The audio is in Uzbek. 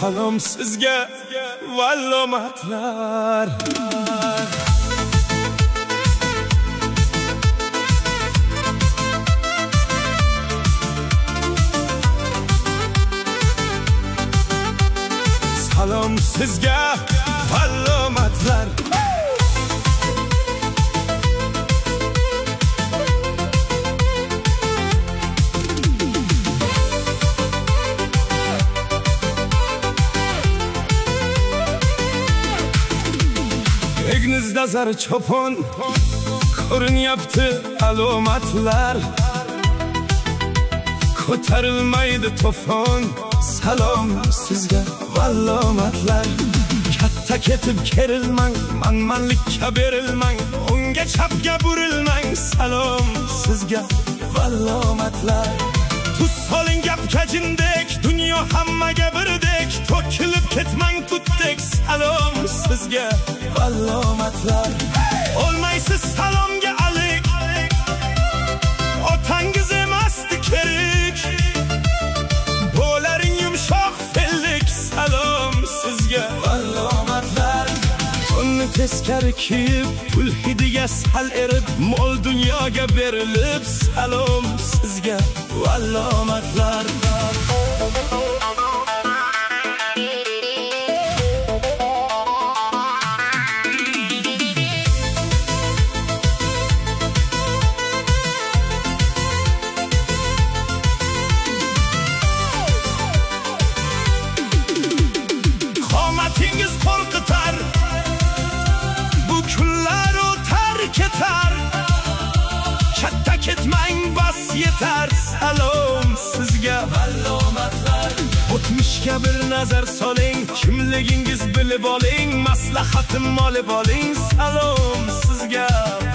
salom sizga vallomatlar. Salom sizga vallomatlar. Egnizda zar cho'pon ko'rinyapti alomatlar. Ko'tarilmaydi to'fon, salom sizga vallomatlar. Katta ketib kerilmang, manmanlikka berilmang, o'ngga chapga burilmang, salom sizga vallomatlar. Tuz soling gapga jindek, dunyo hammaga birdek, to'kilib ketmang tutdek, salom sizga vallomatlar. Olmaysiz salomga alik, otangiz emasdi kerak, bo'laring yumshoq fellik, salom sizga vallomatlar. Tonni teskari kiyib, pul hidiga sal erib, mol dunyoga berilib, salom sizga vallomatlar. Qomatingiz qo'rqitar, bu kunlar o'tar ketar, katta ketmang bas yetar, salom sizga vallomatlar. O'tmishga bir nazar soling, kimligingiz bilib oling, maslahatim olib oling, salom sizga